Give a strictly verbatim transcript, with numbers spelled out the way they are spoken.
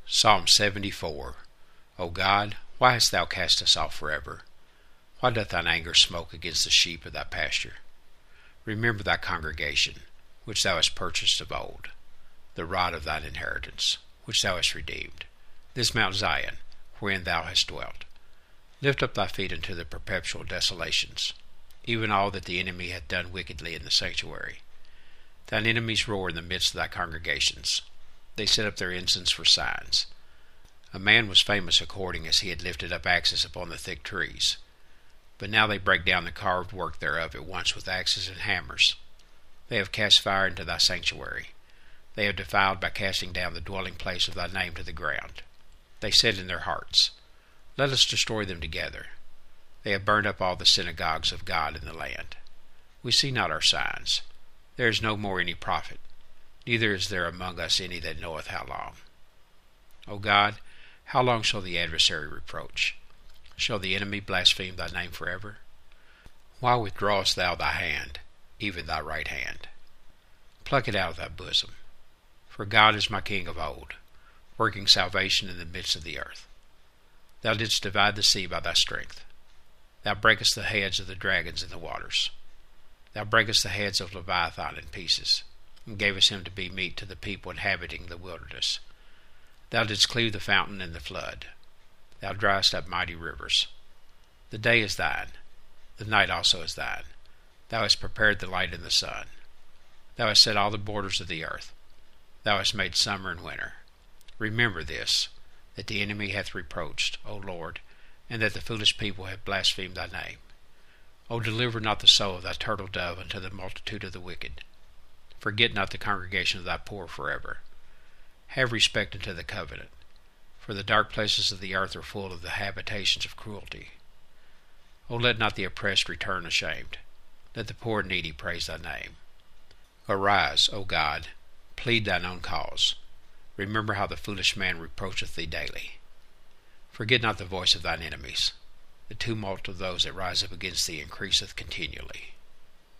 Psalm seventy-four. O God, why hast thou cast us off forever? Why doth thine anger smoke against the sheep of thy pasture? Remember thy congregation, which thou hast purchased of old, the rod of thine inheritance, which thou hast redeemed, this Mount Zion, wherein thou hast dwelt. Lift up thy feet unto the perpetual desolations, even all that the enemy hath done wickedly in the sanctuary. Thine enemies roar in the midst of thy congregations. They set up their ensigns for signs. A man was famous according as he had lifted up axes upon the thick trees. But now they break down the carved work thereof at once with axes and hammers. They have cast fire into thy sanctuary. They have defiled by casting down the dwelling place of thy name to the ground. They said in their hearts, Let us destroy them together. They have burned up all the synagogues of God in the land. We see not our signs. There is no more any prophet, neither is there among us any that knoweth how long. O God, how long shall the adversary reproach? Shall the enemy blaspheme thy name forever? Why withdrawest thou thy hand, even thy right hand? Pluck it out of thy bosom. For God is my King of old, working salvation in the midst of the earth. Thou didst divide the sea by thy strength. Thou breakest the heads of the dragons in the waters. Thou breakest the heads of Leviathan in pieces, and gavest him to be meat to the people inhabiting the wilderness. Thou didst cleave the fountain and the flood. Thou driest up mighty rivers. The day is thine, the night also is thine. Thou hast prepared the light and the sun. Thou hast set all the borders of the earth. Thou hast made summer and winter. Remember this, that the enemy hath reproached, O Lord, and that the foolish people have blasphemed thy name. O deliver not the soul of thy turtle dove unto the multitude of the wicked. Forget not the congregation of thy poor forever. Have respect unto the covenant, for the dark places of the earth are full of the habitations of cruelty. O let not the oppressed return ashamed. Let the poor and needy praise thy name. Arise, O God, plead thine own cause. Remember how the foolish man reproacheth thee daily. Forget not the voice of thine enemies. The tumult of those that rise up against thee increaseth continually.